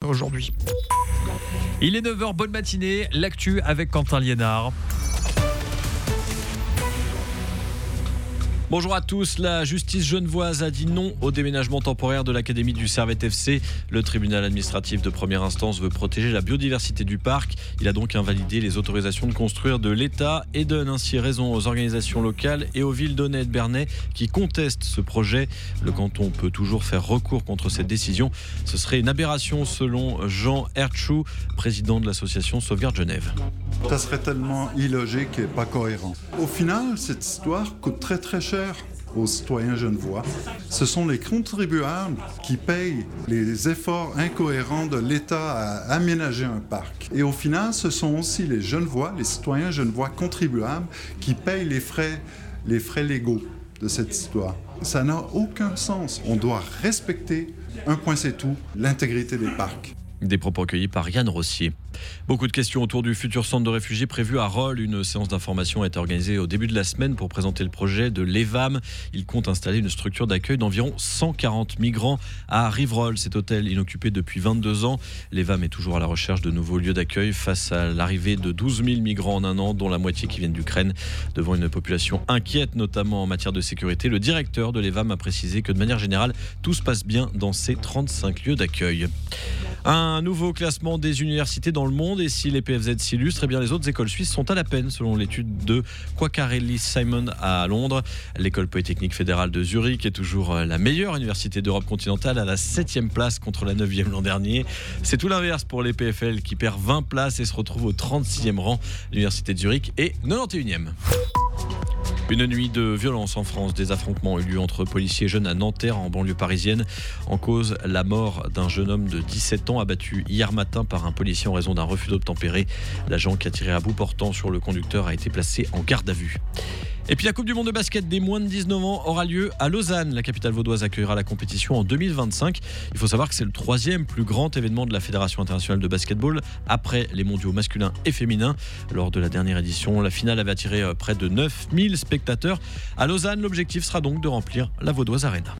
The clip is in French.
aujourd'hui. Il est 9h, bonne matinée, l'actu avec Quentin Liénard. Bonjour à tous, la justice genevoise a dit non au déménagement temporaire de l'académie du Servette FC. Le tribunal administratif de première instance veut protéger la biodiversité du parc. Il a donc invalidé les autorisations de construire de l'État et donne ainsi raison aux organisations locales et aux villes d'Aunay et de Bernay qui contestent ce projet. Le canton peut toujours faire recours contre cette décision. Ce serait une aberration selon Jean Hertschou, président de l'association Sauvegarde Genève. Ça serait tellement illogique et pas cohérent. Au final, cette histoire coûte très très cher aux citoyens genevois. Ce sont les contribuables qui payent les efforts incohérents de l'État à aménager un parc. Et au final, ce sont aussi les genevois, les citoyens genevois contribuables qui payent les frais légaux de cette histoire. Ça n'a aucun sens. On doit respecter, un point c'est tout, l'intégrité des parcs. Des propos recueillis par Yann Rossier. Beaucoup de questions autour du futur centre de réfugiés prévu à Rolle. Une séance d'information a été organisée au début de la semaine pour présenter le projet de l'EVAM. Il compte installer une structure d'accueil d'environ 140 migrants à Riverolle. Cet hôtel inoccupé depuis 22 ans. L'EVAM est toujours à la recherche de nouveaux lieux d'accueil face à l'arrivée de 12 000 migrants en un an, dont la moitié qui viennent d'Ukraine. Devant une population inquiète, notamment en matière de sécurité, le directeur de l'EVAM a précisé que de manière générale, tout se passe bien dans ces 35 lieux d'accueil. Un nouveau classement des universités dans le monde, et si les PFZ s'illustrent, eh bien les autres écoles suisses sont à la peine selon l'étude de Quacquarelli Simon à Londres. L'école polytechnique fédérale de Zurich est toujours la meilleure université d'Europe continentale, à la 7e place contre la 9e l'an dernier. C'est tout l'inverse pour les PFL qui perd 20 places et se retrouve au 36e rang. L'université de Zurich est 91e. Une nuit de violence en France. Des affrontements ont eu lieu entre policiers et jeunes à Nanterre, en banlieue parisienne. En cause, la mort d'un jeune homme de 17 ans abattu hier matin par un policier en raison d'un refus d'obtempérer. L'agent qui a tiré à bout portant sur le conducteur a été placé en garde à vue. Et puis la Coupe du Monde de basket des moins de 19 ans aura lieu à Lausanne. La capitale vaudoise accueillera la compétition en 2025. Il faut savoir que c'est le 3e plus grand événement de la Fédération internationale de basketball après les mondiaux masculins et féminins. Lors de la dernière édition, la finale avait attiré près de 9000 spectateurs. À Lausanne, l'objectif sera donc de remplir la Vaudoise Arena.